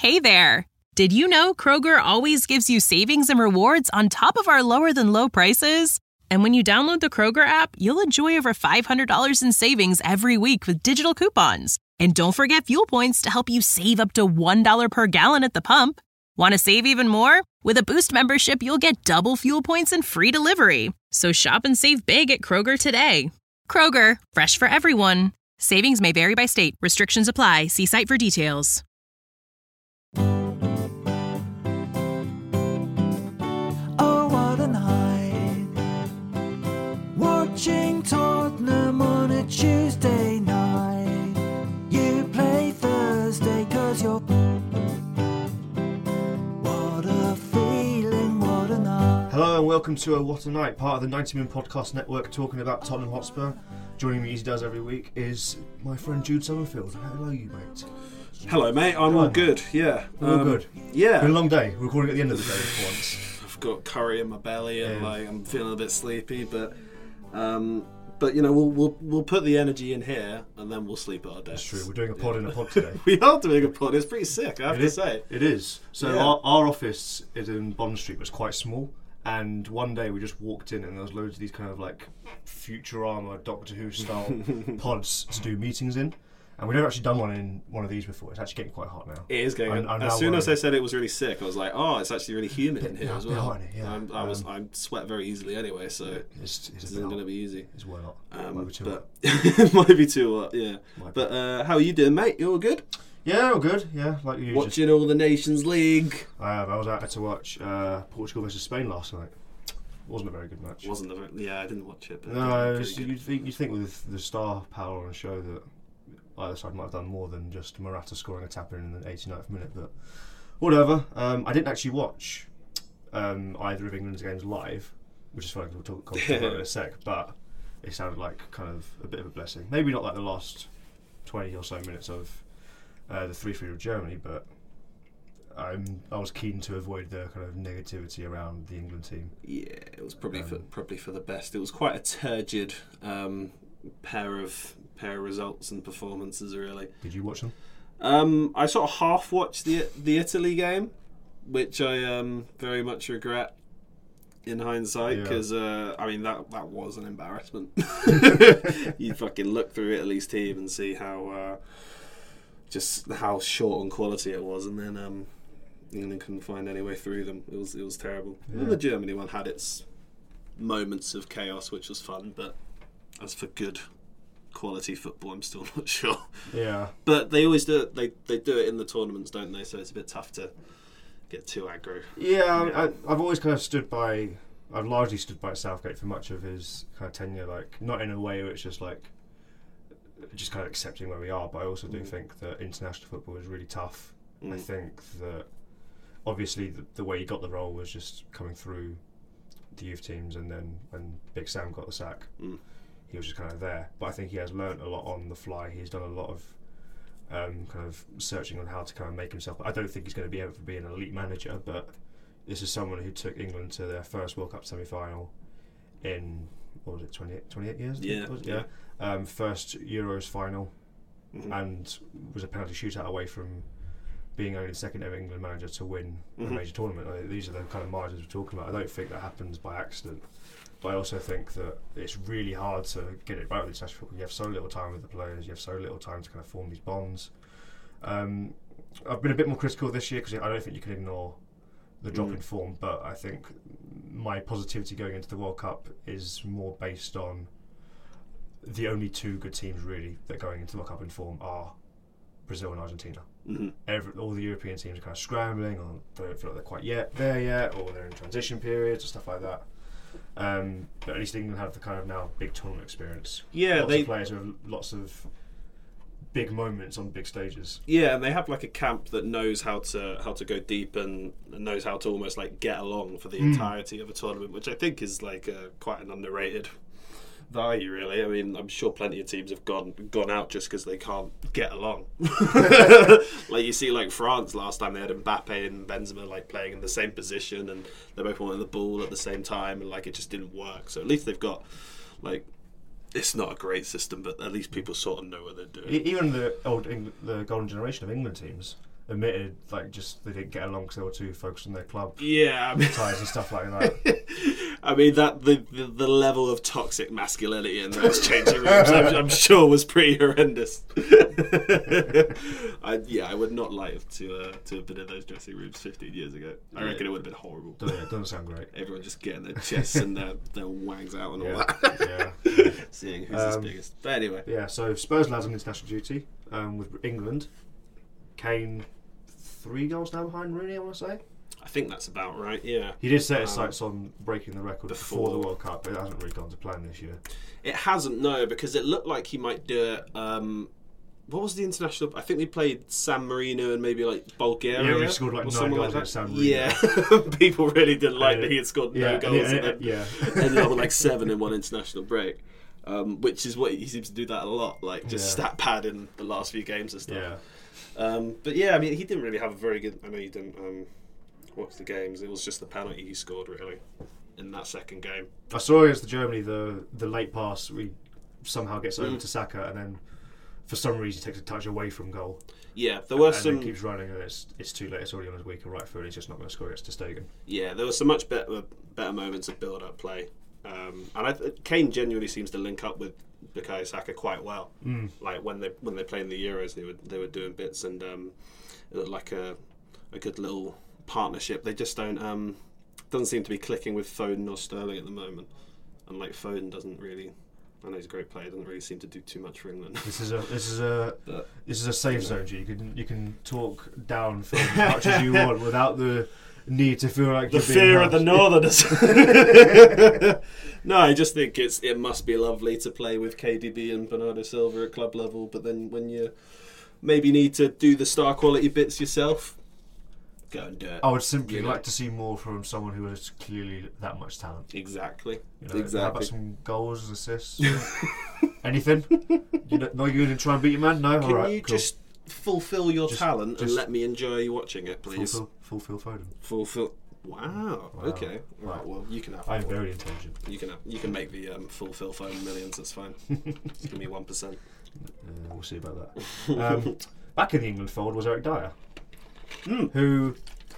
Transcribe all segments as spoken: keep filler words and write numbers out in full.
Hey there! Did you know Kroger always gives you savings and rewards on top of our lower-than-low prices? And when you download the Kroger app, you'll enjoy over five hundred dollars in savings every week with digital coupons. And don't forget fuel points to help you save up to one dollar per gallon at the pump. Want to save even more? With a Boost membership, you'll get double fuel points and free delivery. So shop and save big at Kroger today. Kroger, fresh for everyone. Savings may vary by state. Restrictions apply. See site for details. Oh, what a night. Watching Tottenham on a Tuesday night. You play Thursday cause you're... What a feeling, what a night. Hello and welcome to a What a Night, part of the ninety Min Podcast Network, talking about Tottenham Hotspur. Joining me as he does every week is my friend Jude Summerfield. Hello, you mate. Hello, mate. I'm all good. Yeah, all um, good. Yeah, been a long day. We're recording at the end of the day for once. I've got curry in my belly and Yeah. like I'm feeling a bit sleepy, but um, but you know we'll we'll we'll put the energy in here and then we'll sleep at our desks. That's true. We're doing a pod in a pod today. We are doing a pod. It's pretty sick, I have It to is, say. it is. So Yeah. our, our office is in Bond Street, was quite small. And one day we just walked in and there was loads of these kind of like Futurama, Doctor Who style pods to do meetings in. And we've never actually done one in one of these before. It's actually getting quite hot now. It is getting. I'm- I'm as now soon as worried. I said it was really sick, I was like, oh, it's actually really humid in here Yeah, as a bit well. hot in here, yeah. I'm, I was Um, I sweat very easily anyway, so It's, it's this a bit isn't going to hot. be easy. It's well hot. Um, Might be too but hot. it might be too hot, yeah. Might be. But uh, how are you doing, mate? You all good? Yeah, all good. Yeah, like you. Just, Watching all the Nations League. I have. I was out to watch uh, Portugal versus Spain last night. Wasn't a very good match. Wasn't a very, yeah, I didn't watch it. But No, it was it's, pretty good. you'd think you'd think with the star power on the show that either side might have done more than just Morata scoring a tap in in the eighty-ninth minute, but whatever. Um, I didn't actually watch um, either of England's games live, which is funny because we'll talk, talk about it in a sec. But it sounded like kind of a bit of a blessing. Maybe not like the last twenty or so minutes of uh, the three three with Germany, but. I'm, I was keen to avoid the kind of negativity around the England team. Yeah, it was probably Um, for probably for the best. It was quite a turgid um, pair of pair of results and performances, really. Did you watch them? Um, I sort of half watched the the Italy game, which I um, very much regret in hindsight Yeah. because uh, I mean that that was an embarrassment. You fucking look through Italy's team and see how uh, just how short on quality it was, and then um, England couldn't find any way through them. It was it was terrible. Yeah. And the Germany one had its moments of chaos, which was fun, but as for good quality football, I'm still not sure. Yeah. But they always do it. They they do it in the tournaments, don't they? So it's a bit tough to get too aggro. Yeah, Yeah. I, I've always kind of stood by. I've largely stood by Southgate for much of his kind of tenure. Like, not in a way where it's just like just kind of accepting where we are, but I also do Mm. think that international football is really tough. I Mm. think that obviously the, the way he got the role was just coming through the youth teams, and then when Big Sam got the sack, Mm. he was just kind of there. But I think he has learnt a lot on the fly. He's done a lot of um, kind of searching on how to kind of make himself. I don't think he's going to be able to be an elite manager, but this is someone who took England to their first World Cup semi-final in, what was it, twenty-eight, twenty-eight years? I think Yeah, it was? yeah. Um, first Euros final, Mhm. and was a penalty shootout away from being only the second ever England manager to win Mhm. a major tournament. I mean, these are the kind of margins we're talking about. I don't think that happens by accident, but I also think that it's really hard to get it right with international football. You have so little time with the players, you have so little time to kind of form these bonds. Um, I've been a bit more critical this year because I don't think you can ignore the drop Mm. in form, but I think my positivity going into the World Cup is more based on the only two good teams really that are going into the World Cup in form are Brazil and Argentina. Mhm. Every, all the European teams are kind of scrambling, or they don't feel like they're quite yet there yet, or they're in transition periods or stuff like that. Um, but at least England have the kind of now big tournament experience. Yeah, lots they of players who have lots of big moments on big stages. yeah, and they have like a camp that knows how to how to go deep and knows how to almost like get along for the Mm. entirety of a tournament, which I think is like uh, quite an underrated value, really. I mean, I'm sure plenty of teams have gone gone out just because they can't get along. Like you see, like France last time, they had Mbappe and Benzema like playing in the same position, and they both wanted the ball at the same time, and like it just didn't work. So at least they've got like. It's not a great system, but at least people sort of know what they're doing. E- Even the old Eng- the golden generation of England teams admitted like just they didn't get along because they were too focused on their club Yeah, I mean, ties and stuff like that. I mean that the, the the level of toxic masculinity in those changing rooms, I'm, I'm sure, was pretty horrendous. I, yeah, I would not like to uh, to have been in those dressing rooms fifteen years ago. I reckon it would have been horrible. Yeah, it doesn't sound great. Everyone just getting their chests and their, their wangs out and all Yeah, that. yeah. Seeing who's Um, the biggest. But anyway, Yeah, so Spurs lads on international duty um, with England. Kane, three goals now behind Rooney, I want to say. I think that's about right. Yeah, He did set his Um, sights on breaking the record before- before, the World Cup, but it hasn't really gone to plan this year. it hasn't, no, because it looked like he might do it. Um, what was the international? I think they played San Marino and maybe like Bulgaria. Yeah, we scored like or nine somewhere goals like against that. San Marino. Yeah, people really didn't like Uh, that he had scored Yeah, no and goals it- and, and then it- yeah. ended up with like seven in one international break. Um, which is what he seems to do that a lot, like just Yeah. stat pad in the last few games and stuff. Yeah. Um, but yeah, I mean, he didn't really have a very good. I know you didn't um, watch the games. It was just the penalty he scored really in that second game. I saw against the Germany the the late pass. We somehow gets over Mm. to Saka, and then for some reason he takes a touch away from goal, Yeah, there were and some. then keeps running, and it's it's too late. It's already on his weaker right foot. And he's just not going to score against Ter Stegen. Yeah, there were some much better better moments of build up play, um, and I, Kane genuinely seems to link up with Bukayo Saka quite well. Mm. Like when they when they play in the Euros, they were they were doing bits, and um, it looked like a a good little partnership. They just don't um, doesn't seem to be clicking with Foden or Sterling at the moment, and like Foden doesn't really. I know he's a great player. Doesn't really seem to do too much for England. This is a this is a But, this is a safe zone. G. You can you can talk down for as much as you want without the need to feel like the you're being fear of the harassed. Northerners. No, I just think it's it must be lovely to play with K D B and Bernardo Silva at club level, but then when you maybe need to do the star quality bits yourself, go and do it. I would simply You know. like to see more from someone who has clearly that much talent. Exactly. You know, How about exactly. some goals, assists, anything? You know, not you going to try and beat your man? No. Can All right, you cool. just fulfill your Just- talent and just let me enjoy watching it, please? fulfill, fulfill Foden? Fulfill. Wow. Wow. Okay. Wow. Right. Well, you can have. I'm that one. very intelligent. You can have, you can make the um, fulfill phone millions. That's fine. Just give me one percent. Uh, we'll see about that. Um, back in the England fold was Eric Dyer, Mm. who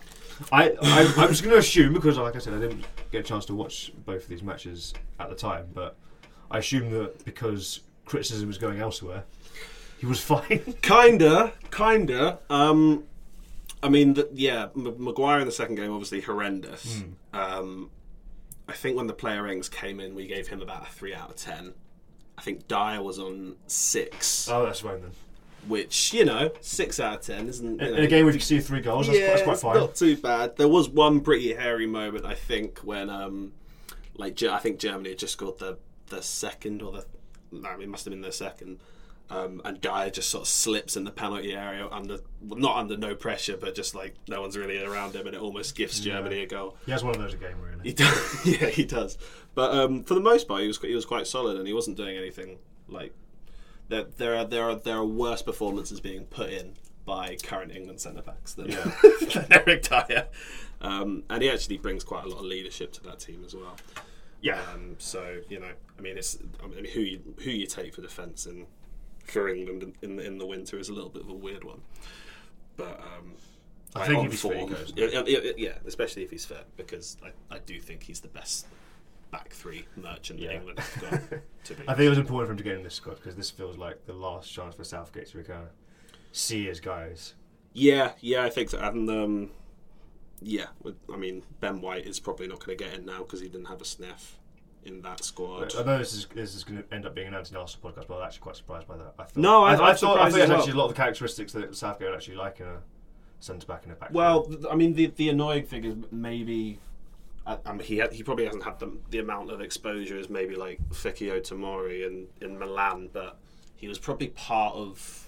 I, I I'm just going to assume, because like I said, I didn't get a chance to watch both of these matches at the time, but I assume that because criticism was going elsewhere, he was fine. Kinda, kinda. Um, I mean, the, yeah, M- Maguire in the second game obviously horrendous. Mm. Um, I think when the player rings came in, we gave him about a three out of ten. I think Dyer was on six, Oh, that's fine then. which you know, six out of ten isn't. You In, know, in a game where you can see three goals, that's, yeah, that's quite it's fine. not too bad. There was one pretty hairy moment, I think, when um, like Ge- I think Germany had just scored the the second or the no, it must have been their second. Um, and Dyer just sort of slips in the penalty area under, well, not under no pressure, but just like no one's really around him, and it almost gives Germany a goal. He has one of those a game, really. He does, yeah, he does. But um, for the most part, he was he was quite solid, and he wasn't doing anything like there. There are there are there are worse performances being put in by current England centre backs than, Yeah. than Eric Dyer, um, and he actually brings quite a lot of leadership to that team as well. Yeah. Um, so you know, I mean, it's I mean, who you who you take for defence in for England in, in the in the winter is a little bit of a weird one, but um, I think on if he's fit, he form- goes. yeah, yeah, yeah, yeah, especially if he's fit, because I, I do think he's the best back three merchant Yeah. that England have got to be. I think it was important for him to get in this squad because this feels like the last chance for Southgate to kind of see his guys. Yeah, yeah, I think so. And um, yeah, with- I mean, Ben White is probably not going to get in now because he didn't have a sniff in that squad. I know this is this is going to end up being an anti-Arsenal podcast, but I'm actually quite surprised by that. I thought, No, I- I, I'm thought I surprised think as it's well. actually a lot of the characteristics that Southgate would actually like in a centre back in a back. Well, three. th- I mean, the the annoying thing is maybe. I, I mean, he ha- he probably hasn't had the, the amount of exposure as maybe like Fikio Tomori in, in Milan, but he was probably part of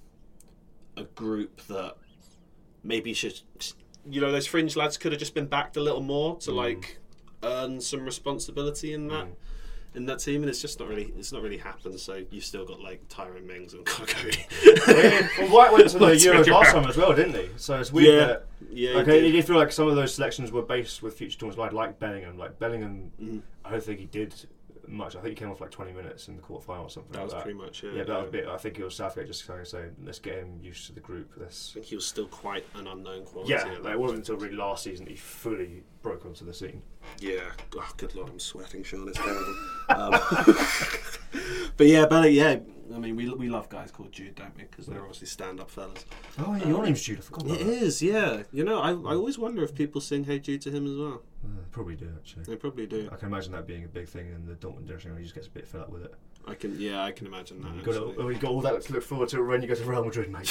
a group that maybe should, you know, those fringe lads could have just been backed a little more to like earn some responsibility in that Mm. in that team, and it's just not really it's not really happened. So you've still got like Tyrone Mings and Cody. well, White went to the Let's Euros figure last out. time as well, didn't he? So it's weird Yeah, that. yeah. he Okay, did. you do feel like some of those selections were based with future tournaments, like like Bellingham. Like Bellingham, Mhm. I don't think he did much. I think he came off like twenty minutes in the quarterfinal or something. That like was that. pretty much it. Yeah, that yeah. was a bit. I think it was Southgate just kind of saying, "Let's get him used to the group." I Let's. think he was still quite an unknown quality. Yeah, at like, that it wasn't until really last season that he fully broke onto the scene. Yeah. Oh, good lord, I'm sweating, Sean. It's terrible. um, but yeah, but yeah, I mean, we we love guys called Jude, don't we? Because they're obviously stand-up fellas. Oh, yeah, your Um, name's Jude. I forgot about It that. is, yeah. You know, I I always wonder if people sing "Hey Jude" to him as well. Uh, probably do actually. They probably do. I can imagine that being a big thing in the Dortmund dressing room. He just gets a bit fed up with it. I can, yeah, I can imagine that. You've got, actually. all, you've got all that to look forward to when you go to Real Madrid, mate.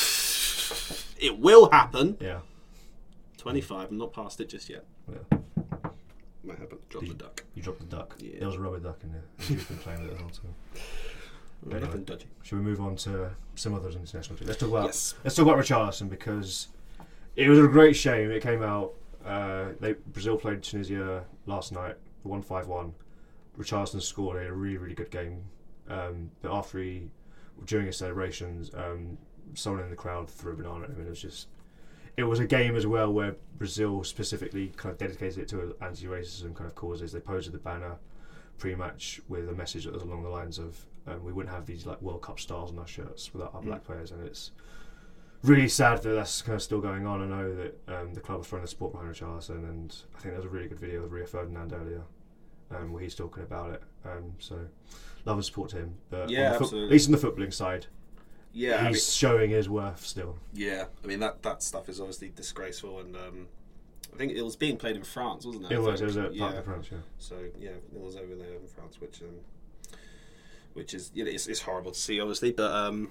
It will happen. Yeah. twenty-five. I'm not past it just yet. Yeah. Might happen. Drop Did the you- duck. You dropped the duck. Yeah. There was a rubber duck in there. You've been playing with it the whole time. Anyway. Nothing dodgy. Should we move on to some others international teams? Let's talk about Yes. let's talk about Richarlison because it was a great shame. It came out. Uh, they Brazil played Tunisia last night, won five one. Richarlison scored. He had a really really good game. Um, but after he, during his celebrations, um, someone in the crowd threw a banana at him, and it was just. It was a game as well where Brazil specifically kind of dedicated it to anti-racism kind of causes. They posted the banner pre-match with a message that was along the lines of um, we wouldn't have these like World Cup stars on our shirts without our Mm. black players, and it's really sad that that's kind of still going on. I know that um, the club was throwing the support behind Richarlison, and I think there was a really good video of Rio Ferdinand earlier um, where he's talking about it. Um, so love and support to him. But Yeah, on the foot- absolutely. at least on the footballing side, Yeah, I mean, he's showing his worth still. yeah. I mean that that stuff is obviously disgraceful, and um, I think it was being played in France, wasn't it? It I was. think? It was at yeah. Parc des Princes, yeah. So yeah, it was over there in France, which um, which is you know it's, it's horrible to see, obviously. But um,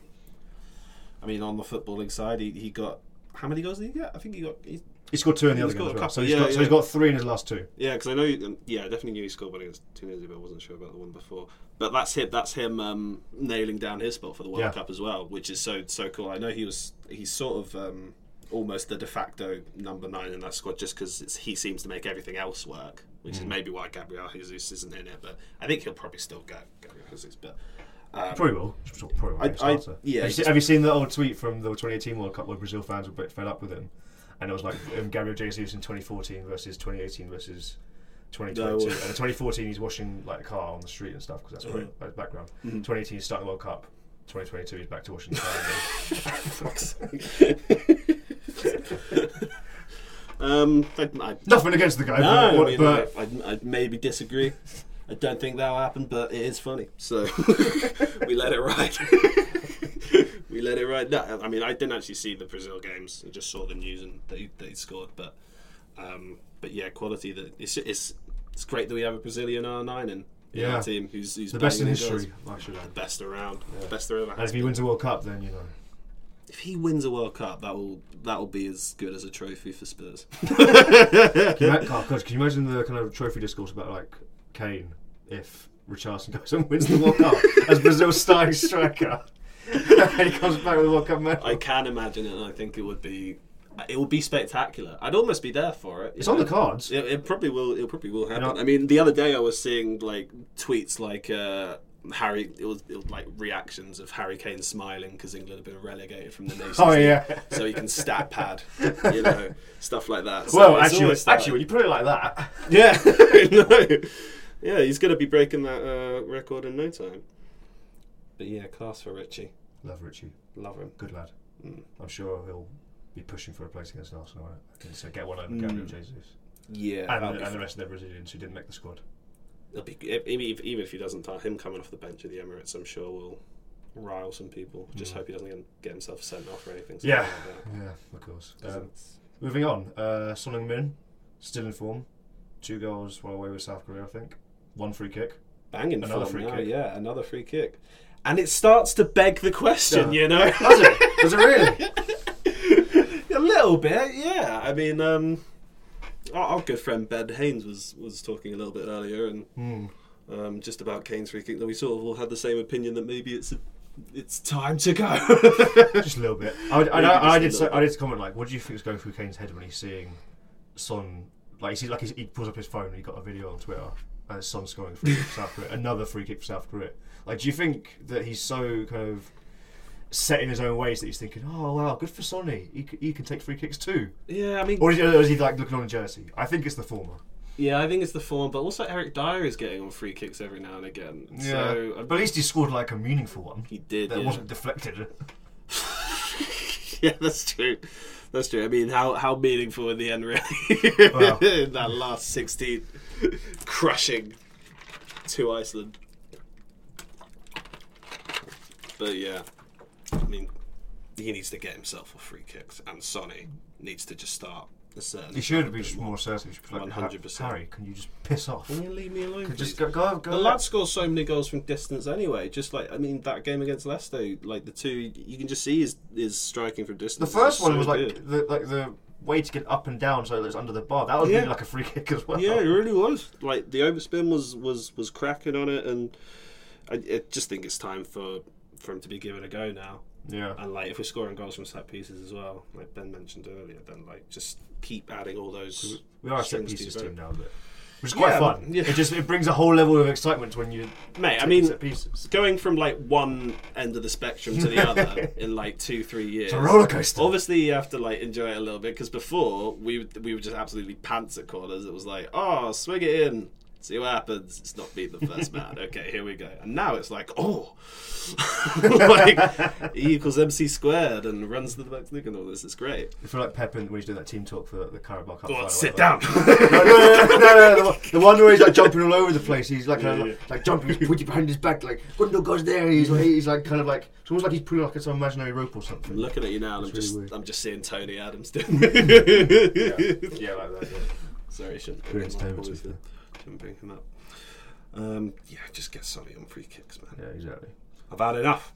I mean, on the footballing side, he, he got how many goals did he get? I think he got he, He scored two in the He's other got game as a well. couple, So he's, yeah, got, so yeah. he's got three in his last two. yeah, because I know um, yeah, I definitely knew he scored one against Tunisia, but I wasn't sure about the one before. But that's him. That's him um, nailing down his spot for the World Yeah. Cup as well, which is so so cool. I know he was he's sort of um, almost the de facto number nine in that squad, just because he seems to make everything else work, which Mm. is maybe why Gabriel Jesus isn't in it. But I think he'll probably still go Gabriel Jesus. But um, Probably will. Probably will I- be a I- starter. yeah, Have you, just- seen, have you seen the old tweet from the twenty eighteen World Cup where Brazil fans were a bit fed up with him? And it was like um, Gabriel Jesus in twenty fourteen versus twenty eighteen versus twenty twenty-two. No. And in twenty fourteen he's washing like a car on the street and stuff because that's Mhm. great, his background. Mhm. twenty eighteen he's starting the World Cup. twenty twenty-two he's back to washing the car again. um, I, I, Nothing against the guy, no, but, I mean, but I, I'd, I'd maybe disagree. I don't think that'll happen, but it is funny, so we let it ride. we let it ride. No, I mean, I didn't actually see the Brazil games. I just saw the news and they they scored. But um, but yeah, quality. That it's, it's it's great that we have a Brazilian R nine in, in Yeah. our team who's who's the best in banging history, goals. I should add. Best around, Yeah. best there ever And has if he been. wins a World Cup, then you know. If he wins a World Cup, that will that will be as good as a trophy for Spurs. Can you, ima- oh, God, can you imagine the kind of trophy discourse about like Kane if Richarlison goes and wins the World Cup as Brazil's starting striker and he comes back with a World Cup medal? I can imagine it, and I think it would be it would be spectacular. I'd almost be there for it. It's you on know? the cards. It, it probably will. It probably will happen. You know- I mean, the other day I was seeing like tweets like uh, Harry. It was, it was like reactions of Harry Kane smiling because England have been relegated from the Nations Oh, League, yeah. so he can stat pad, you know, stuff like that. So Well, it's actually, always that. actually, when you put it like that, yeah, I know. Yeah, he's going to be breaking that uh, record in no time. But yeah, class for Richie. love Richie, Love him. good lad. Mm. I'm sure he'll be pushing for a place against Arsenal. I can so get one over Mm. Gabriel Jesus Yeah, and, that'll the, be and the fun. rest of the Brazilians who didn't make the squad. It'll be, if, even even if he doesn't, uh, him coming off the bench at the Emirates, I'm sure will rile some people. Just Mm. hope he doesn't get, get himself sent off or anything. Yeah, Like that. yeah, of course. 'Cause Um, it's- moving on, uh, Son Heung-min still in form. Two goals, one away with South Korea, I think. One free kick. banging another form free now, kick. yeah, another free kick, and it starts to beg the question, Yeah. you know. Does it? Does it really? A little bit, yeah. I mean, um, our, our good friend Ben Haynes was was talking a little bit earlier, and Hmm. um, just about Kane's free kick. That we sort of all had the same opinion that maybe it's a, it's time to go. Just a little bit. I, I, Maybe I, I just a did. Say, little I did comment like, what do you think is going through Kane's head when he's seeing Son? Like, he sees like he's, he pulls up his phone and he got a video on Twitter and it's Son scoring a free kick for South Korea, another free kick for South Korea. Like, do you think that he's so kind of set in his own ways that he's thinking, oh wow, good for Sonny, he, c- he can take free kicks too? Yeah, I mean, Or is, he, or is he like looking on a jersey? I think it's the former. Yeah, I think it's the form, but also Eric Dyer is getting on free kicks every now and again. Yeah, So, but at least he scored like a meaningful one. he did. That yeah. wasn't deflected. Yeah, that's true. That's true. I mean, how how meaningful in the end, really? Wow. In that last sixteen, crushing to Iceland. But yeah, I mean, he needs to get himself off free kicks, and Sonny needs to just start. He should be more assertive. He should be like, one hundred percent. Harry, can you just piss off? Can you leave me alone, Could please? just go, go, go. The lad scores so many goals from distance anyway. Just like I mean, that game against Leicester, like the two, you can just see his his striking from The distance. first is one so was like good. the like the way to get up and down so that it's under the bar. That was Yeah. really like a free kick as well. Yeah, it really was. Like the overspin was was was cracking on it, and I, I just think it's time for for him to be given a go now. Yeah. And like if we're scoring goals from set pieces as well, like Ben mentioned earlier, then like just keep adding all those. We are a set strings to pieces your team bow. now, but which is quite Yeah, fun. yeah. It just it brings a whole level of excitement when you Mate, I take mean, set pieces. going from like one end of the spectrum to the other in like two, three years. It's a roller coaster. Obviously, you have to like enjoy it a little bit because before we would- we were just absolutely pants at corners. It was like, oh, swing it in, see what happens. It's not beat the first man. Okay, here we go. And now it's like, oh, like E equals M C squared and runs to the back look and all this. It's great. I feel like Pep when he's doing that team talk for the Carabao Cup. Go final, on, sit whatever. down. no, no, no, no, no, no, the, the one where he's like jumping all over the place. He's like, Yeah, kind of, yeah. like jumping, he's putting behind his back, like Gundo goes there. He's like, he's like kind of like it's almost like he's pulling like some imaginary rope or something. I'm looking at you now, and I'm It's really just weird. I'm just seeing Tony Adams doing. yeah, yeah, like that. Yeah. Sorry, shouldn't Good bring him up. entertainment, obviously. to be Shouldn't bring him up. Um, yeah, just get Sonny on free kicks, man. Yeah, exactly. I've had enough.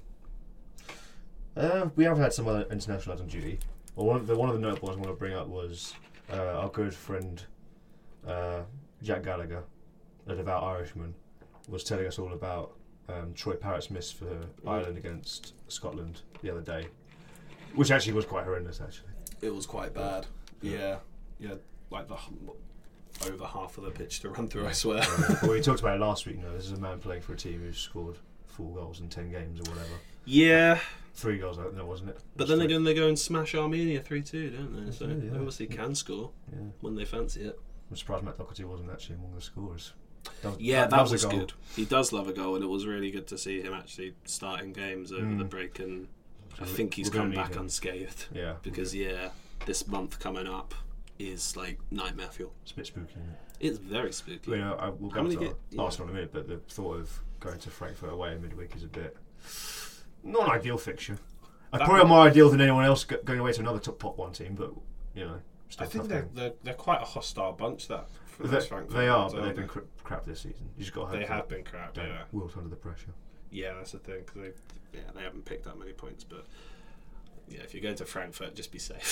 Uh, we have had some other international lads on duty. Well, one of the one of the notable ones I want to bring up was uh, our good friend uh, Jack Gallagher, a devout Irishman, was telling us all about um, Troy Parrott's miss for Ireland against Scotland the other day, which actually was quite horrendous. Actually, It was quite bad. Yeah, yeah, like the h- over half of the pitch to run through. I swear. well, we talked about it last week. You know, this is a man playing for a team who's scored four goals in ten games or whatever. Yeah, Three goals, no, wasn't it? but then again, they go and smash Armenia three two, don't they? So Yeah, they yeah. obviously can score Yeah. when they fancy it. I'm surprised Matt Doherty wasn't actually among the scorers. That, Yeah, that, loves a was goal. good. He does love a goal, and it was really good to see him actually starting games over Mm. the break. And I So think he's we're gonna come need back him. unscathed. Yeah, Because yeah, this month coming up is like nightmare fuel. it's a bit spooky. Isn't it? It's very spooky. Well, you know, I, we'll How go many to get- yeah. Arsenal in a minute, but the thought of going to Frankfurt away in midweek is a bit not an ideal fixture. Uh, That probably one- more ideal than anyone else go- going away to another top pot one team, but you know, still I think tough they're, game. they're they're quite a hostile bunch. That for They, those Frankfurt they are, fans, but aren't they've been they? cra- crap this season. You just got to hope They that have been crap. don't Yeah, wilt under the pressure. yeah, that's the thing. Cause they, yeah, they haven't picked that many points, but yeah, if you're going to Frankfurt, just be safe.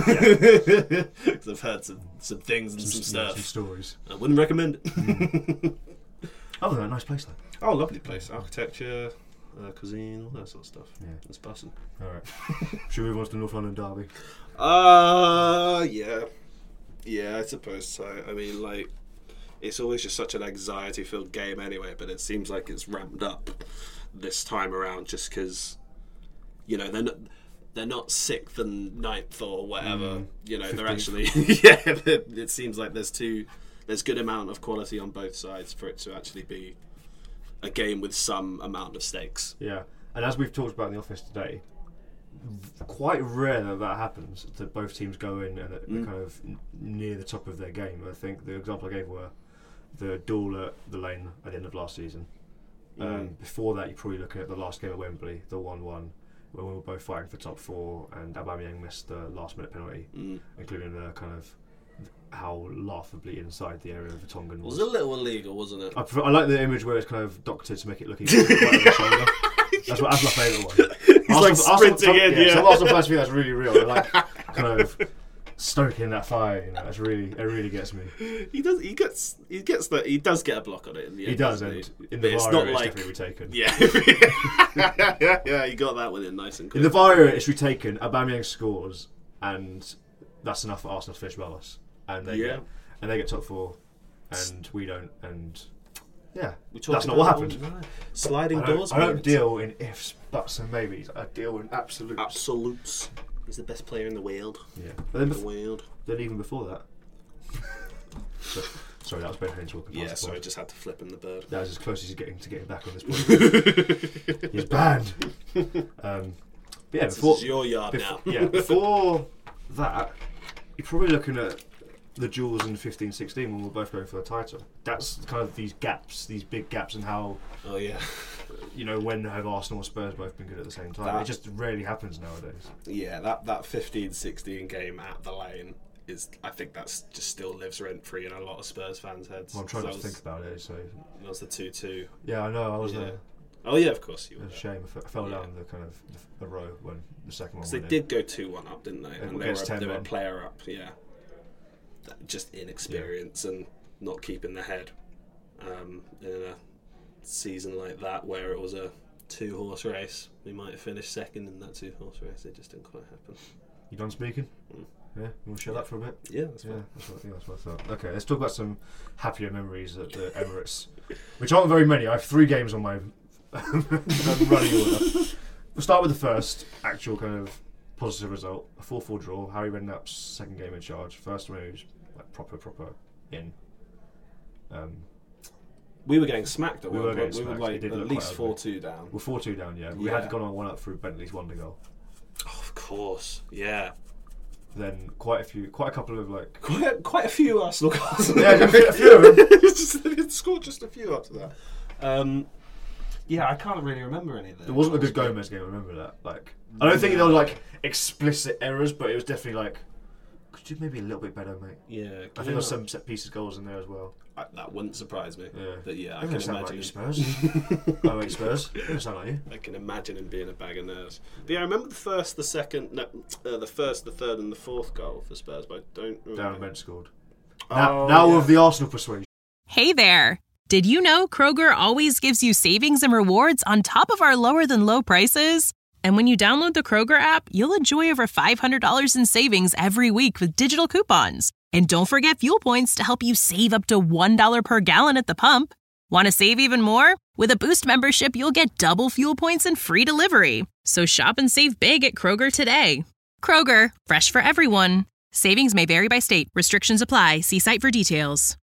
Because I've heard some some things and some, yeah, stuff. some stories. I wouldn't recommend it. Other than that, nice place though. Oh, lovely place. Architecture, uh, cuisine, all that sort of stuff. Yeah. It's busting. All right. Should we move on to the North London derby? Uh, yeah. Yeah, I suppose so. I mean, like, it's always just such an anxiety-filled game anyway, but it seems like it's ramped up this time around just because, you know, they're not, they're not sixth and ninth or whatever. Mm, you know, they're fifteenth. actually... yeah, it seems like there's two... There's good amount of quality on both sides for it to actually be a game with some amount of stakes. Yeah, and as we've talked about in the office today, v- quite rare that that happens, that both teams go in and they're Mm. kind of n- near the top of their game. I think the example I gave were the duel at the Lane at the end of last season. Um, Mm. before that, you're probably looking at the last game at Wembley, the one one, when we were both fighting for top four and Aubameyang missed the last minute penalty, Mm. including the kind of how laughably inside the area of the Tongan It was. was a little illegal, wasn't it? I, prefer, I like the image where it's kind of doctored to make it look even right on the shoulder. That's, what, that's my favourite one. He's like sprinting in, yeah. Some Arsenal fans think that's really real. They like kind of stoking that fire. You know, that's really, it really gets me. He does. He gets. He gets the. He does get a block on it. In the He end, does, doesn't and he? in But the it's VAR not area, it's like. definitely retaken. Yeah, yeah, he got that one in nice and quick. In the VAR area, it's retaken. Aubameyang scores, and that's enough for Arsenal to finish above us, and they Yeah. get and they get top four, and we don't. And yeah, We talked that's not about what it all happened. the time. Sliding I don't, doors. I don't moments. deal in ifs, buts, and maybes. I deal in absolutes. Absolutes. He's the best player in the world. Yeah, but then, The bef- world. then even before that, so, Sorry, that was Ben Haynes walking past Yeah, the sorry, pod. just had to flip in the bird. That was as close as he's getting to getting back on this podcast. He's banned. Um, but yeah, This before, is your yard bef- now. yeah, before that, you're probably looking at the duels in fifteen sixteen when we're both going for the title. That's kind of these gaps, these big gaps, and how, Oh yeah, you know, when have Arsenal and Spurs both been good at the same time? That- It just rarely happens nowadays. yeah. That that fifteen sixteen game at the Lane is, I think that's just still lives rent free in a lot of Spurs fans' heads. Well, I'm trying that not to was, think about it, so That was the two two. yeah, I know I was Yeah. there. Oh yeah, of course you It were. was a shame. I f- I fell Yeah. down the kind of the row when the second one. Because they went in. did go two one up, didn't they? And they were, against ten they were men. player up, yeah. That- Just inexperience and not keeping the head. Um, in a season like that where it was a two horse race, we might have finished second in that two horse race. It just didn't quite happen. You done speaking? Mm. Yeah, you want to share Yeah. that for a bit? Yeah, that's Yeah, fine. that's what, yeah, that's what I thought. Okay, let's talk about some happier memories at the Emirates, which aren't very many. I have three games on my running order. We'll start with the first actual kind of positive result, a four four draw. Harry Redknapp's second game in charge. First one he was like proper, proper in. Um, We were getting smacked at We one were point. getting We were smacked. It like did at look least quite four ugly. two down. we're four two down, yeah. We Yeah. had gone on one up through Ben at least one to goal. Oh, of course, yeah. Then quite a few, quite a couple of like. Quite, quite a few Arsenal goals. Yeah, a few- a few of them. Just- they scored just a few up to that. Um, yeah, I can't really remember any of them. There wasn't a good Gomez game, I remember that. Like, I don't think there were like explicit errors, but it was definitely like, could you maybe a little bit better, mate? Yeah, I think there was some set pieces goals in there as well. I, that wouldn't surprise me. Yeah. But yeah, I That can doesn't sound imagine. like you, Spurs. Oh wait, Spurs. Doesn't sound like you. I can imagine him being a bag of nerves. But yeah, I remember the first, the second, no, uh, the first, the third, and the fourth goal for Spurs. But I don't remember. Down bench scored. Now, now yeah. with the Arsenal persuasion. Hey there! Did you know Kroger always gives you savings and rewards on top of our lower than low prices? And when you download the Kroger app, you'll enjoy over five hundred dollars in savings every week with digital coupons. And don't forget fuel points to help you save up to one dollar per gallon at the pump. Want to save even more? With a Boost membership, you'll get double fuel points and free delivery. So shop and save big at Kroger today. Kroger, fresh for everyone. Savings may vary by state. Restrictions apply. See site for details.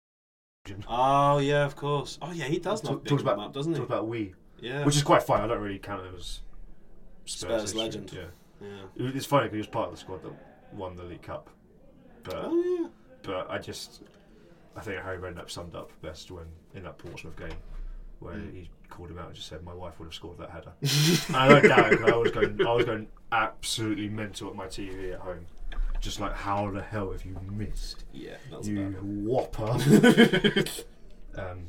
Oh yeah, of course. Oh yeah, he does Talk- love big talks about up, doesn't he? talks about we, Yeah. which is quite fine. I don't really count it as Spurs history. legend. Yeah, yeah. It- it's funny because he was part of the squad that won the League Cup, but Oh yeah. but I just I think Harry Redknapp summed up best when in that Portsmouth game where Mm. he called him out and just said, "My wife would have scored that header." And I don't doubt it. 'Cause I was going, I was going absolutely mental at my T V at home, just like, how the hell have you missed, Yeah, that was you a bad one. whopper? um,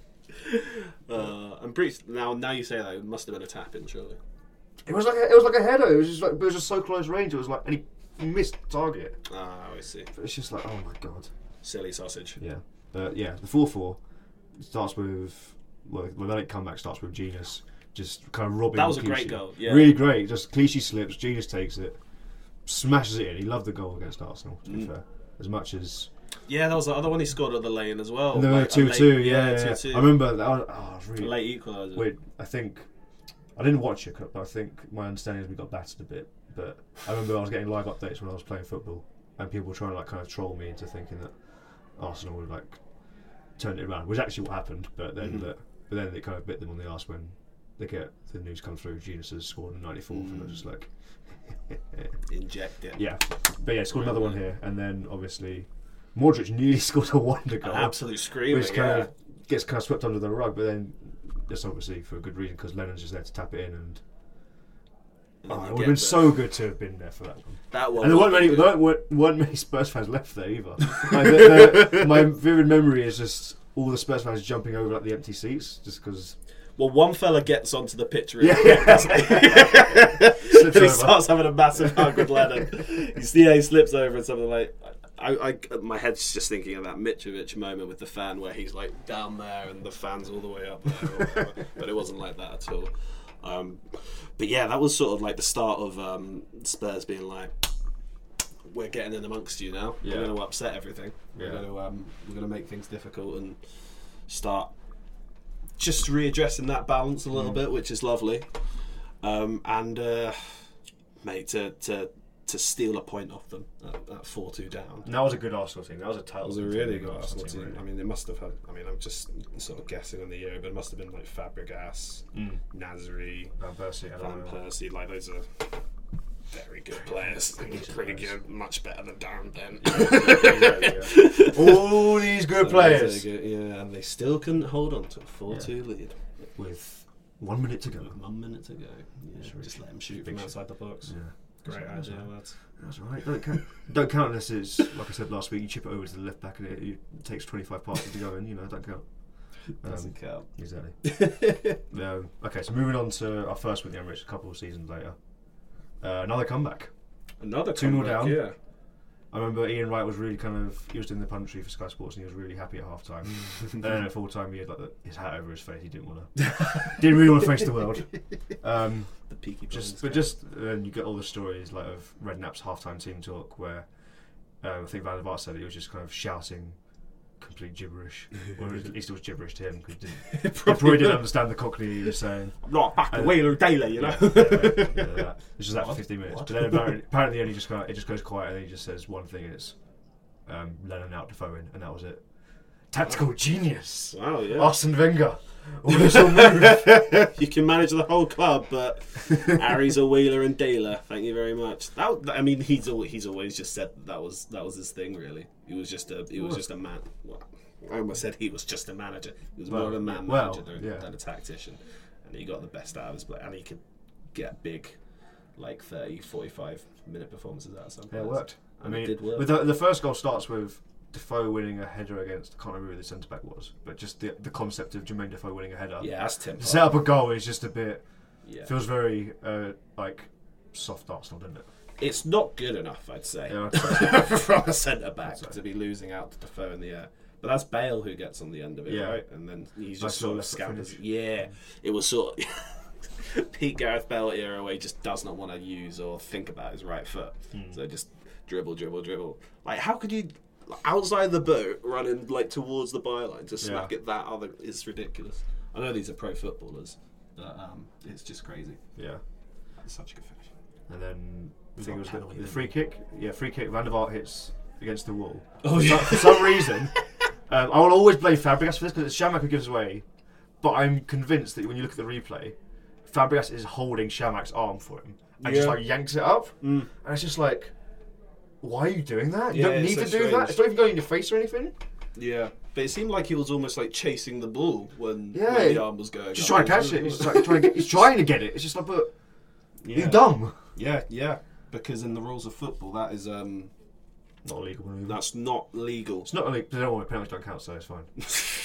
Uh, I'm pretty now. Now you say that, it must have been a tap in, surely. it was like a, it was like a header. It was just like it was just so close range. It was like, and he missed target. Ah, I see. But it's just like, oh my god. Silly sausage. Yeah, but yeah, the four four starts with well, the late comeback starts with Genius just kind of robbing. That was a Clichy. great goal, yeah. Really great. Just Clichy slips, Genius takes it, smashes it in. He loved the goal against Arsenal. To be Mm. fair, as much as Yeah, that was the other one he scored at the Lane as well. the Like, a two late- two. Yeah, yeah, two yeah. two. I remember that. Was, oh, I was really Late equaliser. weird. I think I didn't watch it, but I think my understanding is we got battered a bit. But I remember I was getting live updates when I was playing football, and people were trying to like kind of troll me into thinking that Arsenal would like turned it around, which is actually what happened. But then, Mhm. the, but then it kind of bit them on the arse when they get the news come through. Genius has scored in ninety-fourth, and they're just like, Inject it. yeah. But yeah, scored another one here, and then obviously Modric nearly scored a wonder An goal, absolute screamer. which kind Yeah. of gets kind of swept under the rug. But then that's obviously for a good reason because Lennon's just there to tap it in, and And then oh, you it would get have been the- so good to have been there for that one. That one. And there was weren't many, good. there weren't, weren't many Spurs fans left there either. Like, the, the, my vivid memory is just all the Spurs fans jumping over like the empty seats, just because. Well, one fella gets onto the pitch really Yeah. quick, doesn't he? Slips and he over. starts having a massive hug with Lennon. You see how he slips over and something like. I, I, my head's just thinking of that Mitrovic moment with the fan where he's like down there and the fan's all the way up there, or whatever. But it wasn't like that at all. Um, but yeah, that was sort of like the start of um, Spurs being like, "We're getting in amongst you now. Yeah. We're going to upset everything. Yeah. We're going to um, we're going to make things difficult and start just readdressing that balance a little Mm. bit, which is lovely." Um, and uh, mate, to to to steal a point off them at, at four two down. And that was a good Arsenal team. That was a title. It was a really good Arsenal team. team. I mean, it must have had. I mean, I'm just sort of guessing on the year, but it must have been like Fabregas, Mm. Nasri, Van Persie, Van Persie. Like those are very good players. Pretty good, much better than Darren Bent. Yeah, yeah. All these good So players. good, yeah, and they still couldn't hold on to a four two Yeah. lead With one minute to go. One minute to go. Yeah, just let them shoot Big from shot. outside the box. Yeah. Great That's idea, right. lads. That's all right. Don't count. Don't count unless it's like I said last week. You chip it over to the left back and it, it takes twenty-five passes to go in. You know, don't count. Um, Doesn't count. Exactly. um, okay, so moving on to our first with the Emirates a couple of seasons later. Uh, another comeback. Another two nil comeback, down. Yeah. I remember Ian Wright was really kind of he was doing the punditry for Sky Sports and he was really happy at half time. And then at full time he had like the, his hat over his face. He didn't want to, didn't really want to face the world. Um, The peaky just, Bones but guy. just then you get all the stories like of Redknapp's half-time team talk where uh, I think Van der Vaart said he was just kind of shouting complete gibberish, or at least it was gibberish to him because he, didn't- he probably didn't understand the Cockney he was saying. I'm not back to And- Wheeler Daily, you know. Yeah, yeah, yeah, yeah, that. It's just that for What? fifteen minutes. What? But then apparently, apparently only just kind of, it just goes quiet and then he just says one thing and it's um, Lennon out Defoe in, and that was it. Tactical genius. Wow, yeah. Arsene Wenger. All this will move. You can manage the whole club, but Harry's a Wheeler and Daler. Thank you very much. That, I mean, he's always, he's always just said that was that was his thing. Really, he was just a he was What? just a man. Well, I almost said he was just a manager. He was Well, more of a man well, manager than, yeah. than a tactician, and he got the best out of his play. And he could get big, like thirty, forty-five minute performances out of some Yeah, it players. worked. I And mean, it did work. with the, the first goal starts with Defoe winning a header against, I can't remember who the centre back was, but just the the concept of Jermaine Defoe winning a header. Yeah, that's Tim. To set up a goal is just a bit, Yeah, feels very uh, like soft Arsenal, doesn't it? it's not good enough, I'd say. Yeah, I'd say From a centre back So. to be losing out to Defoe in the air. But that's Bale who gets on the end of it, Yeah. right? And then he's Nice just sort little of left foot scampers. finish. Yeah, it was sort of Pete Gareth Bale era where he just does not want to use or think about his right foot. Hmm. So just dribble, dribble, dribble. Like, how could you, outside the boat, running like towards the byline to smack Yeah. it that other is ridiculous. I know these are pro footballers, but um, it's just crazy. Yeah. It's such a good finish. And then I We think got it was the, penalty, the didn't free kick. Yeah, free kick. Van der Vaart hits against the wall. Oh, for, yeah. some, for some reason, um, I will always blame Fabregas for this because it's Shamak who gives away. But I'm convinced that when you look at the replay, Fabregas is holding Shamak's arm for him and just Yeah. like yanks it up. Mm. And it's just like, why are you doing that? You Yeah, don't it's need so to do that. strange. It's not even going in your face or anything. Yeah, but it seemed like he was almost like chasing the ball when, Yeah. when the arm was going. Just up. trying to catch it. He's just like trying to get, he's trying to get it. It's just like, but Yeah. you're dumb. Yeah, yeah. Because in the rules of football, that is um, Not illegal maneuver. that's not legal. It's not illegal. They don't want penalties don't count, so it's fine.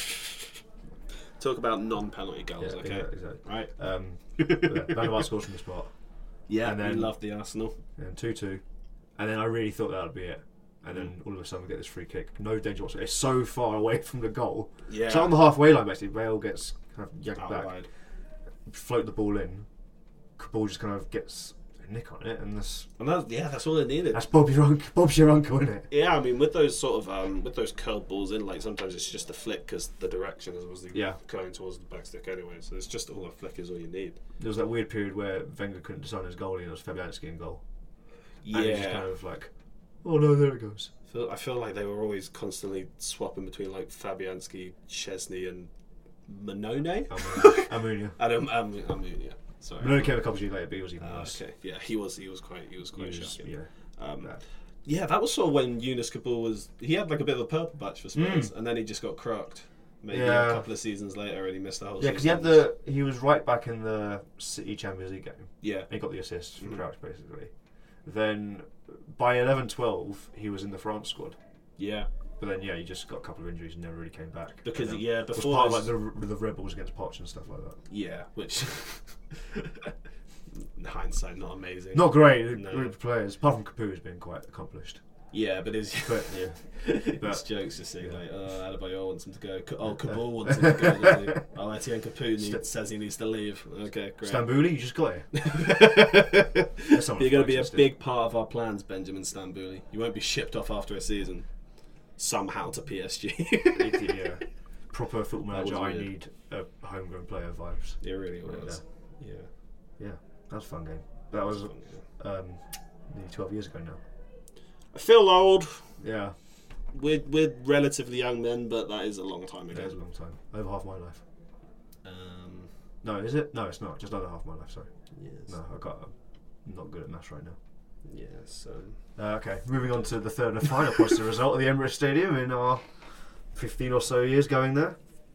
Talk about non-penalty goals, Yeah, okay? exactly, exactly. Right. Um, yeah, Van der Vaart scores from the spot. Yeah, And and then- we love the Arsenal. And two two. And then I really thought that would be it. And then all of a sudden we get this free kick. No danger whatsoever. It's so far away from the goal. Yeah. It's on the halfway line basically. Bale gets kind of yanked Out back. wide. Float the ball in. Ball just kind of gets a nick on it. And that's And that's, yeah, that's all it needed. that's Bobby your uncle, Bob's your uncle, isn't it? Yeah, I mean, with those sort of um, with those curved balls in, like sometimes it's just a flick because the direction is obviously Yeah. going towards the back stick anyway. So it's just all a flick is all you need. There was that weird period where Wenger couldn't decide his goalie and it was Fabianski in goal. Yeah, And he just kind of like, oh no, there it goes. feel, I feel like they were always constantly swapping between like Fabianski, Chesney, and Manone. Amunia. Adam um, Amunia. Sorry. Manone came a couple of years later, but he was even Ah, worse. okay. Yeah, he was. He was quite. He was He quite was, shocking. yeah. Um, bad. yeah, that was sort of when Yunus Kabul was. He had like a bit of a purple patch for Spurs, Mm. and then he just got crocked. Maybe Yeah. a couple of seasons later, and he missed the whole. Yeah, because he season. had the he was right back in the City Champions League game. Yeah. He got the assist from Mhm. Crouch basically. Then by eleven twelve he was in the France squad. Yeah. But then yeah, he just got a couple of injuries and never really came back. Because And then yeah, was before part of like those- the the rebels against Poch and stuff like that. yeah, which in hindsight not amazing. Not great the No. group of players, apart from Capu has been quite accomplished. Yeah, but his But yeah, his but- jokes just saying yeah. like, "Oh, Adebayor wants him to go." K- Oh, Kabul wants him to go. doesn't he? Oh, Etienne Capoue needs, St- says he needs to leave. Okay, great. Stambouli, you just got here. That's not You're going to be a Francis, big part of our plans, Benjamin Stambouli. You won't be shipped off after a season somehow to P S G. It- yeah, proper football That was manager. I weird. need a homegrown player vibes. It really Right was. Yeah. Yeah, that was a fun game. That was um, nearly twelve years ago now. I feel old. Yeah, We're we're relatively young men, but that is a long time ago. it is a long time. Over half my life. Um, No, is it? No, it's not. Just under half my life. Sorry. yes. No, I got. I'm not good at maths right now. Yes. Um, Uh, okay, moving on to the third and final positive result of the Emirates Stadium in our fifteen or so years going there.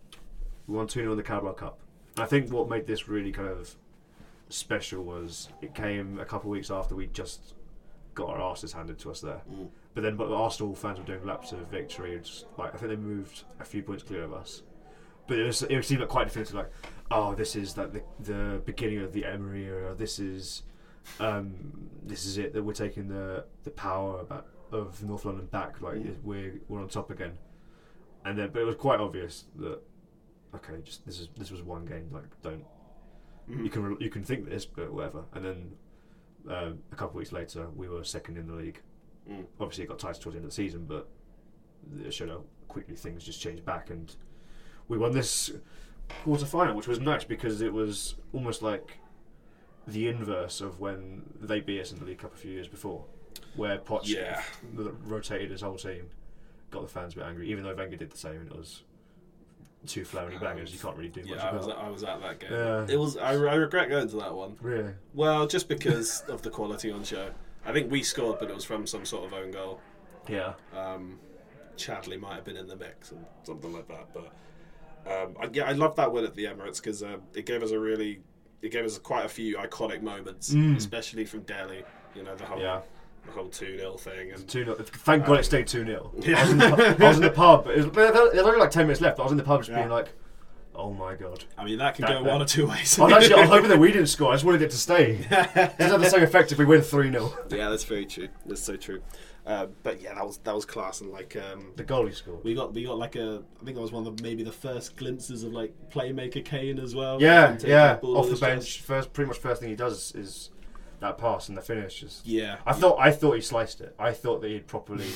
We won two nil in the Carabao Cup. I think what made this really kind of special was it came a couple of weeks after we just got our asses handed to us there. mm. But then, but the Arsenal fans were doing laps of victory. Just, like I think they moved a few points clear of us. But it, was, it seemed like quite definitive. Like, oh, this is like the the beginning of the Emery era. This is, um, this is it. That we're taking the the power back of North London back. Like Mm. we're we're on top again. And then, but it was quite obvious that okay, just this is this was one game. Like, don't Mm. you can re- you can think this, but whatever. And then uh, a couple of weeks later, we were second in the league. Mm. Obviously, it got tighter towards the end of the season, but it showed how quickly things just changed back, and we won this quarter final, which was nice because it was almost like the inverse of when they beat us in the League Cup a few years before, where Poch Yeah. rotated his whole team, got the fans a bit angry, even though Wenger did the same, and it was two flowery bangers. You can't really do much Yeah, I about. was I was at that game. Yeah. It was I, I regret going to that one. Really? Well, just because of the quality on show. I think we scored, but it was from some sort of own goal. Yeah. Um, Chadley might have been in the mix and something like that. But um, I, yeah, I love that win at the Emirates because uh, it gave us a really, it gave us quite a few iconic moments, Mm. especially from Delhi. You know the whole Yeah. the whole two nil thing and two nil. Thank God Um, it stayed two nil. yeah. I, was in the, pu- I was in the pub. It was, there was only like ten minutes left. I was in the pub just Yeah. being like, oh my God. I mean that can That- go that- one or two ways. I was actually I was hoping that we didn't score. I just wanted it to stay. It doesn't have the same effect if we win three nil. Yeah, that's very true. That's so true. Uh, but yeah, that was that was class and like um, The goal he scored. we got we got like a I think that was one of the, maybe the first glimpses of like playmaker Kane as well. Yeah, Taking yeah. ball Off on the his bench, chest. first pretty much first thing he does is that pass and the finish. Just, Yeah, I thought I thought he sliced it. I thought that he'd properly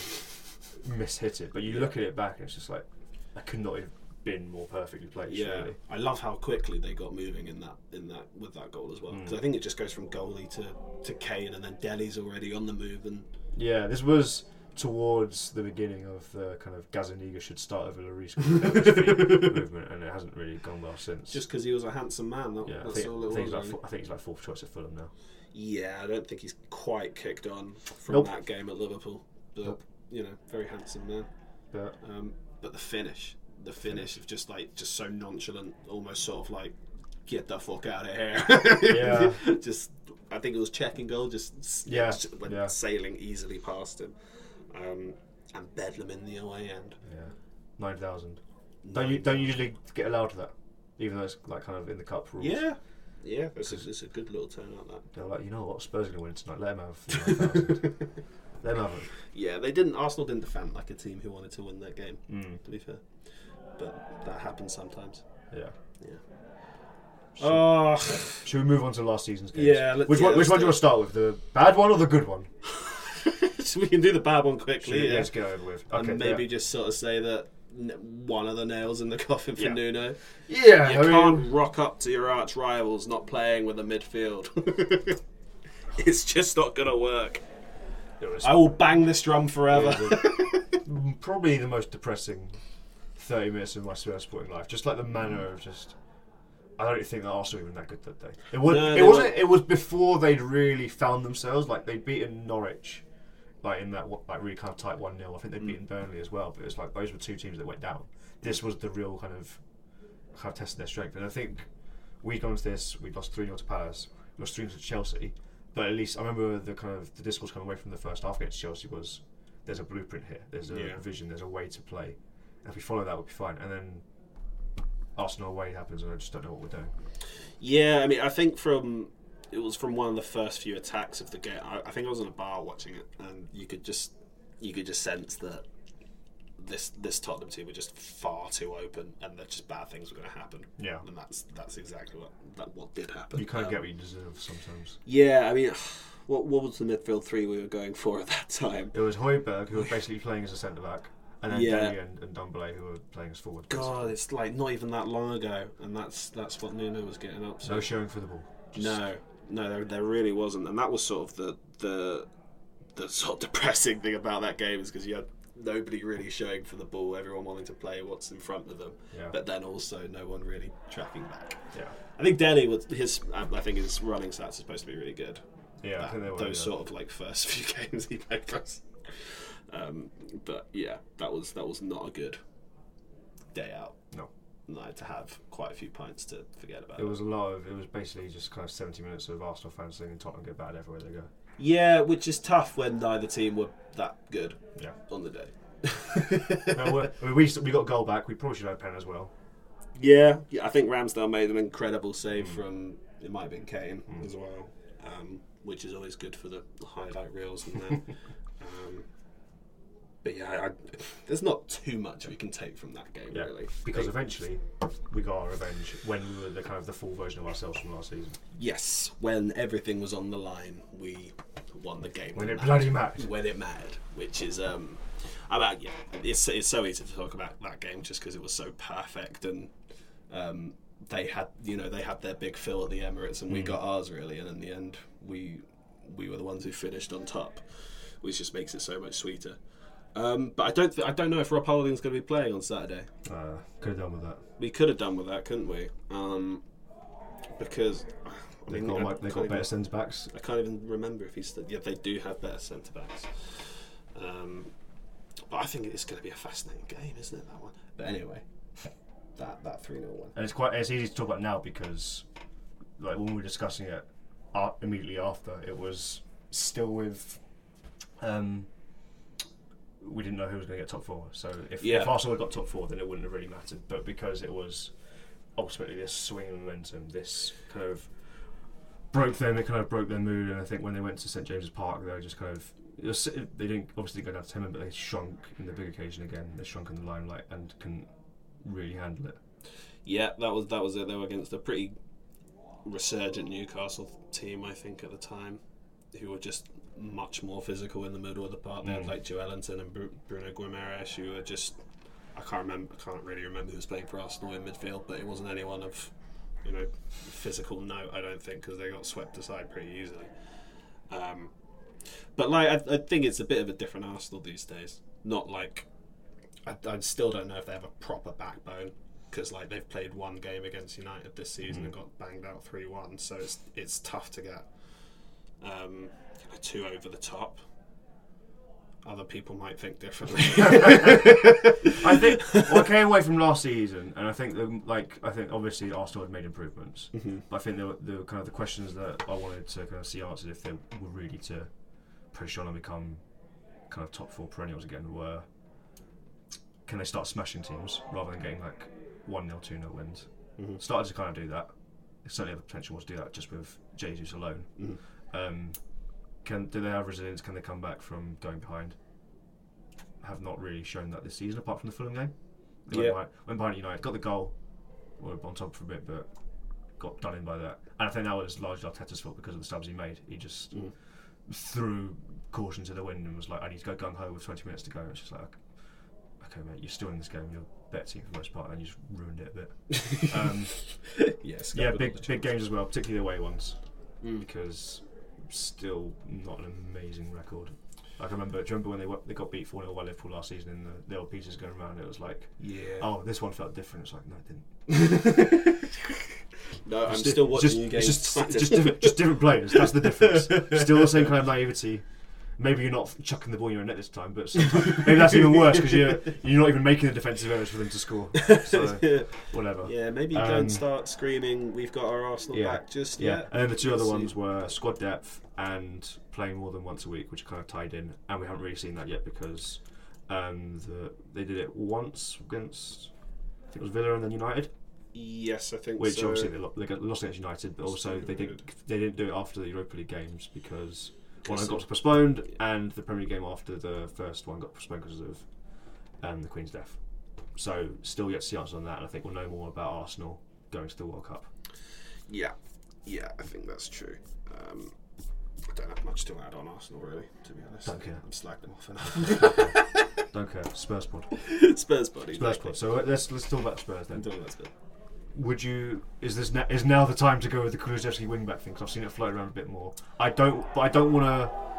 mishit it. But you look at it back and it's just like that could not have been more perfectly placed. yeah. Really. I love how quickly they got moving in that in that with that goal as well. Mm. Because I think it just goes from goalie to to Kane and then Delhi's already on the move and Yeah, this was towards the beginning of the kind of Gazaniga should start over Lloris movement, and it hasn't really gone well since. just because he was a handsome man. That, yeah, I that's think, all it I, was. think he's like, really. fo- I think he's like fourth choice at Fulham now. Yeah, I don't think he's quite kicked on from Nope. that game at Liverpool. But Nope. you know, very handsome man. But Um, but the finish, the finish of just like just so nonchalant, almost sort of like get the fuck out of here. Yeah. just I think it was checking goal, just s- Yeah, just went yeah. sailing easily past him, um, and Bedlam in the away end. yeah, nine thousand. Don't you don't you usually get allowed to that, even though it's like kind of in the cup rules? Yeah, yeah, it's a, it's a good little turnout that. They're like, you know what, Spurs are going to win tonight. Let them have nine thousand. Let them have it. Yeah, they didn't. Arsenal didn't defend like a team who wanted to win that game. Mm, To be fair, but that happens sometimes. yeah. Yeah. Should, Oh, should we move on to last season's games? Yeah, let's- Which yeah, one? Which let's one do do you want to start with? The bad one or the good one? so we can do the bad one Should quickly. we Yeah. just get over with? Okay, and maybe yeah. just sort of say that n- one of the nails in the coffin for Yeah. Nuno. Yeah, You I can't mean, rock up to your arch rivals not playing with a midfield. It's just not going to work. it was, I will bang this drum forever. it was a- probably the most depressing thirty minutes of my Spurs sporting life. Just like the manner of just. I don't think that Arsenal were even that good that day. It was. No, it they wasn't. weren't. It was before they'd really found themselves. Like they'd beaten Norwich, like in that like really kind of tight one nil. I think they'd Mm. beaten Burnley as well. But it's like those were two teams that went down. This was the real kind of kind of tested their strength. And I think we'd gone into this. We'd lost three nil to Palace. We lost three nil to Chelsea. But at least I remember the kind of the discourse coming away from the first half against Chelsea was there's a blueprint here. There's a Yeah. vision. There's a way to play. And if we follow that, we'll be fine. And then Arsenal away happens, and I just don't know what we're doing. Yeah, I mean, I think from it was from one of the first few attacks of the game. I, I think I was in a bar watching it, and you could just you could just sense that this this Tottenham team were just far too open, and that just bad things were going to happen. Yeah. And that's that's exactly what that what did happen. You kind of Um, get what you deserve sometimes. Yeah, I mean, what what was the midfield three we were going for at that time? It was Højbjerg, who was basically playing as a centre back, and then Yeah. Dele and, and Dombele, who were playing as forward. God, it's like not even that long ago, and that's that's what Nuno was getting up to. No showing for the ball. Just- No, no, there, there really wasn't, and that was sort of the the the sort of depressing thing about that game is because you had nobody really showing for the ball, everyone wanting to play what's in front of them, Yeah. but then also no one really tracking back. Yeah. I think Delhi was his. I think his running stats are supposed to be really good. Yeah, I That- think they were. those yeah. sort of like first few games he played for us. Um, but yeah, that was that was not a good day out. No. Night to have quite a few pints to forget about. It was a lot of. It was basically just kind of seventy minutes of Arsenal fans singing Tottenham get bad everywhere they go. Yeah, which is tough when neither team were that good Yeah. on the day. no, we're- I mean, we we got a goal back. We probably should have a pen as well. Yeah, yeah, I think Ramsdale made an incredible save Mm. from, it might have been Kane Mm. as well, um, which is always good for the highlight reels and that. um, but yeah, I, I, there's not too much we can take from that game, Yeah, really. because They- eventually we got our revenge when we were the kind of the full version of ourselves from last season. Yes, when everything was on the line, we won the game. When that it bloody mattered. When it mattered, which is, um, about yeah, it's it's so easy to talk about that game just because it was so perfect and um, they had you know they had their big fill at the Emirates and we Mm. got ours really, and in the end we we were the ones who finished on top, which just makes it so much sweeter. Um, but I don't th- I don't know if Rob Holding's going to be playing on Saturday. Uh, could have done with that. We could have done with that, couldn't we? Um, because I They've mean, got, I like, they've can't got even- better centre backs. I can't even remember if he's still... Yeah, they do have better centre-backs. Um, but I think it's going to be a fascinating game, isn't it, that one? But anyway, that that three nil one. And it's quite it's easy to talk about now because, like when we were discussing it uh, immediately after, it was still with. Um, we didn't know who was going to get top four. So if, Yeah. if Arsenal had got top four, then it wouldn't have really mattered. But because it was ultimately this swing of momentum, this kind of broke them, it kind of broke their mood. And I think when they went to St James's Park, they were just kind of. It was, they didn't obviously go down to ten men, but they shrunk in the big occasion again. They shrunk in the limelight and couldn't really handle it. Yeah, that was that was it. They were against a pretty resurgent Newcastle team, I think, at the time, who were just much more physical in the middle of the park. They had Mm. like Joe Ellington and Bru- Bruno Guimaraes, who were just. I can't remember. I can't really remember who was playing for Arsenal in midfield, but it wasn't anyone of, you know, physical note. I don't think, because they got swept aside pretty easily. Um, but like, I, I think it's a bit of a different Arsenal these days. Not like, I, I still don't know if they have a proper backbone, because like they've played one game against United this season Mm. and got banged out three one. So it's it's tough to get um, too over the top. Other people might think differently. I think well, I came away from last season, and I think the, like I think obviously Arsenal had made improvements, Mhm. but I think the, the kind of the questions that I wanted to kind of see answered if they were really to push on and become kind of top four perennials again were can they start smashing teams rather than getting like one nil, two nil wins. Mhm. Started to kind of do that. They certainly have the potential to do that just with Jesus alone. Mhm. Um, can do they have resilience? Can they come back from going behind? Have not really shown that this season, apart from the Fulham game. They Yeah. went, behind, went behind United, got the goal, were on top for a bit, but got done in by that. And I think that was largely Arteta's fault because of the subs he made. He just Mhm. threw caution to the wind and was like, "I need to go gung ho with twenty minutes to go." And it's just like, okay, mate, you're still in this game. You're a better team for the most part, and you just ruined it a bit. um, yes, yeah, big big games as well, particularly the away ones, Mm. because still not an amazing record. Like I remember, do you remember when they w- they got beat four nil by Liverpool last season and the, the old pieces going around? It was like, Yeah. oh, this one felt different. It's like, no, it didn't. No, I'm It's still di- watching just, you it's games. just, it's just, different, just different players. That's the difference. Still the same kind of naivety. Maybe you're not chucking the ball in your net this time, but sometimes, maybe that's even worse because you're you're not even making the defensive errors for them to score. So whatever. Yeah, maybe Um, don't start screaming, "We've got our Arsenal yeah, back" just Yeah, yet. and then the two Let's other see. ones were squad depth and playing more than once a week, which kind of tied in, and we haven't really seen that yet because um, the, they did it once against I think it was Villa and then United, Yes, I think which so. obviously they, lo- they got lost against United, but also they didn't they didn't do it after the Europa League games because one got postponed and the Premier League game after the first one got postponed because of um, the Queen's death. So still yet to see answers on that, and I think we'll know more about Arsenal going to the World Cup. Yeah, yeah, I think that's true. Um, I don't have much to add on Arsenal, really, to be honest. Don't care. I'm slagged them off enough. Don't care. Spurs pod. Spurs, buddy. Spurs pod. So let's let's talk about Spurs then. I'm talking about Spurs. Would you? Is this na- is now the time to go with the Kulusevski wingback thing? Because I've seen it float around a bit more. I don't, but I don't want to.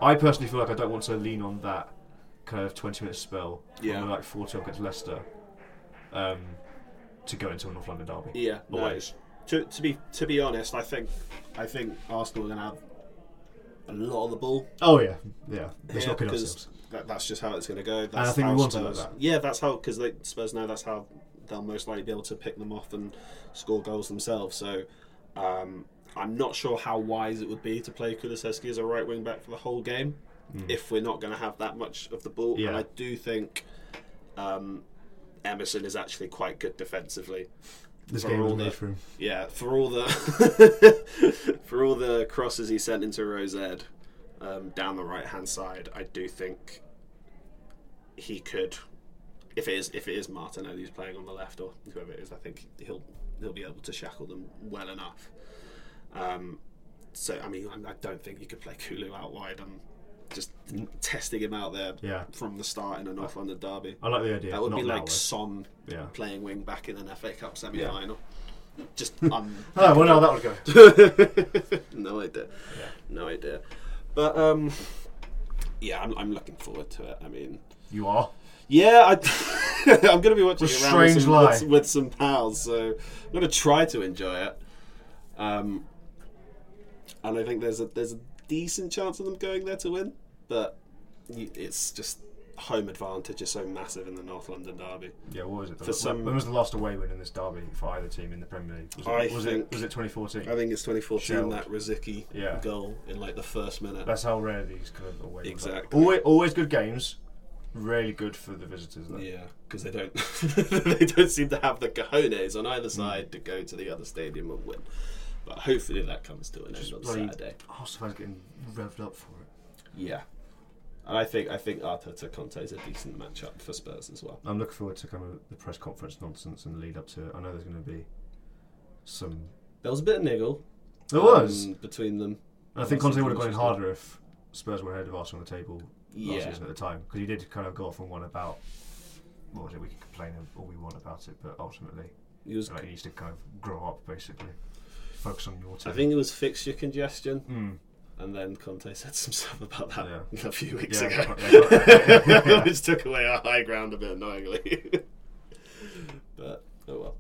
I personally feel like I don't want to lean on that kind of twenty minute spell from Yeah. like four two against Leicester um, to go into a North London derby. Yeah, no. Always. To, to be to be honest, I think I think Arsenal are going to have a lot of the ball. Oh yeah, yeah. Let's Yeah, not kid because ourselves. that, that's just how it's going to go. That's And I think how we want it Spurs, like that. Yeah, that's how, because Spurs know that's how they'll most likely be able to pick them off and score goals themselves. So um, I'm not sure how wise it would be to play Kulusevski as a right wing back for the whole game Mm. if we're not going to have that much of the ball. Yeah. And I do think um, Emerson is actually quite good defensively. This for game was all made the- for him. Yeah, for all the for all the crosses he sent into Rosed um, down the right hand side, I do think he could, if it is if it is Martinelli who's playing on the left or whoever it is, I think he'll he'll be able to shackle them well enough. Um, so I mean, I, I don't think you could play Kulu out wide and just testing him out there Yeah. from the start in a North London derby. I like the idea. That would not be like way. Son Yeah. playing wing back in an F A Cup semi final. Just um, Oh, well, no, that would go. no idea. Yeah. No idea. But um, yeah, I'm, I'm looking forward to it. I mean, You are. yeah, I, I'm going to be watching What a it around with strange some, lie. with, with some pals, so I'm going to try to enjoy it. Um, and I think there's a there's a decent chance of them going there to win, but you, it's just home advantage is so massive in the North London derby. Yeah, what was it? For when, some- when was the last away win in this derby for either team in the Premier League? Was it, I was think- it, was it twenty fourteen? I think it's twenty fourteen, Shelled. that Rosicky Yeah. goal in like the first minute. That's how rare these kind of away wins are. Exactly. Always, always good games. Really good for the visitors, though. Yeah, because they don't they don't seem to have the cojones on Mm. either side to go to the other stadium and win. But hopefully that comes to an end on bloody- Saturday. Arsenal fans getting revved up for it. Yeah, and I think I think Arteta Conte is a decent matchup for Spurs as well. I'm looking forward to kind of the press conference nonsense and the lead up to it. I know there's going to be some. There was a bit of niggle. There um, was. between them. And I think Obviously, Conte would have gone in Vinicius harder if Spurs were ahead of Arsenal on the table last Yeah. season at the time, because he did kind of go off on one about. What was it? We can complain all we want about it, but ultimately, He was. like, he needs to kind of grow up, basically. Focus on your team. I think it was fixture congestion, Mm. and then Conte said some stuff about that Yeah. a few weeks Yeah, ago, yeah, yeah. which took away our high ground a bit annoyingly. But oh well.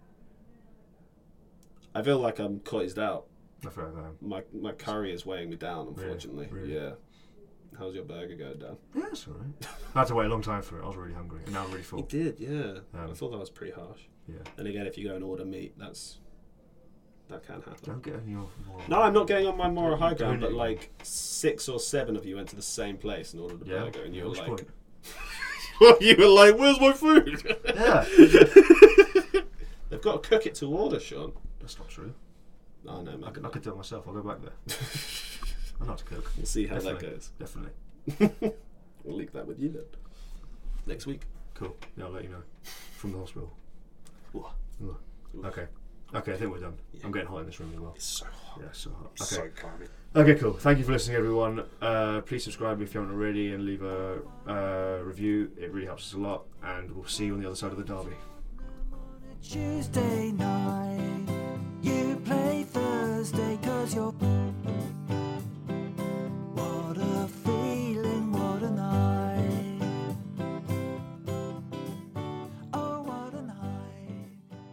I feel like I'm closed out. I feel like that. My my curry is weighing me down, unfortunately. Really? Yeah. How's your burger going down? Yeah, that's alright. I had to wait a long time for it. I was really hungry, and now I'm really full. You did, yeah. Um, I thought that was pretty harsh. Yeah. And again, if you go and order meat, that's that can happen. Don't get on your. moral- No, I'm not getting on my moral high You're ground, doing but it. like six or seven of you went to the same place and ordered a Yeah. burger, and you were Which like, point? you were like, "Where's my food?" Yeah. They've got to cook it to order, Sean. That's not true. No, no, I maybe could, I not. could do it myself. I'll go back there. I know how to cook. We'll see how Definitely. that goes. Definitely. We'll leave that with you then. Next week. Cool. Yeah, I'll let you know. From the hospital. Ooh, Ooh. Okay. Okay, I think we're done. Yeah. I'm getting hot in this room as well. it's so hot. Yeah, so hot. It's Okay. so calming. Okay, cool. Thank you for listening, everyone. Uh, please subscribe if you haven't already and leave a uh, review. It really helps us a lot. And we'll see you on the other side of the derby. Tuesday night, you play Thursday cause you're. What a feeling, what a night. Oh, what a night.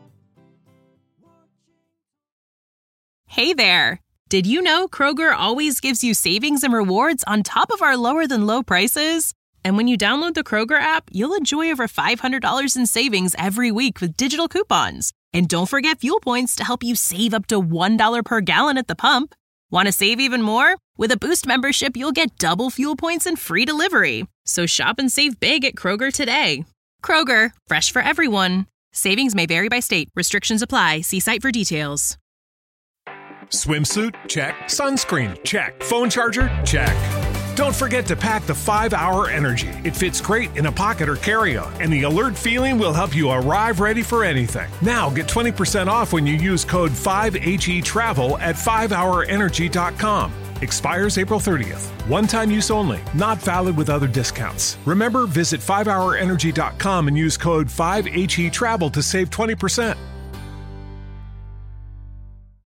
Hey there! Did you know Kroger always gives you savings and rewards on top of our lower than low prices? And when you download the Kroger app, you'll enjoy over five hundred dollars in savings every week with digital coupons. And don't forget fuel points to help you save up to one dollar per gallon at the pump. Want to save even more? With a Boost membership, you'll get double fuel points and free delivery. So shop and save big at Kroger today. Kroger, fresh for everyone. Savings may vary by state. Restrictions apply. See site for details. Swimsuit? Check. Sunscreen? Check. Phone charger? Check. Don't forget to pack the five hour Energy. It fits great in a pocket or carry-on, and the alert feeling will help you arrive ready for anything. Now get twenty percent off when you use code five H E Travel at five hour energy dot com. Expires April thirtieth. One-time use only. Not valid with other discounts. Remember, visit five hour energy dot com and use code five H E Travel to save twenty percent.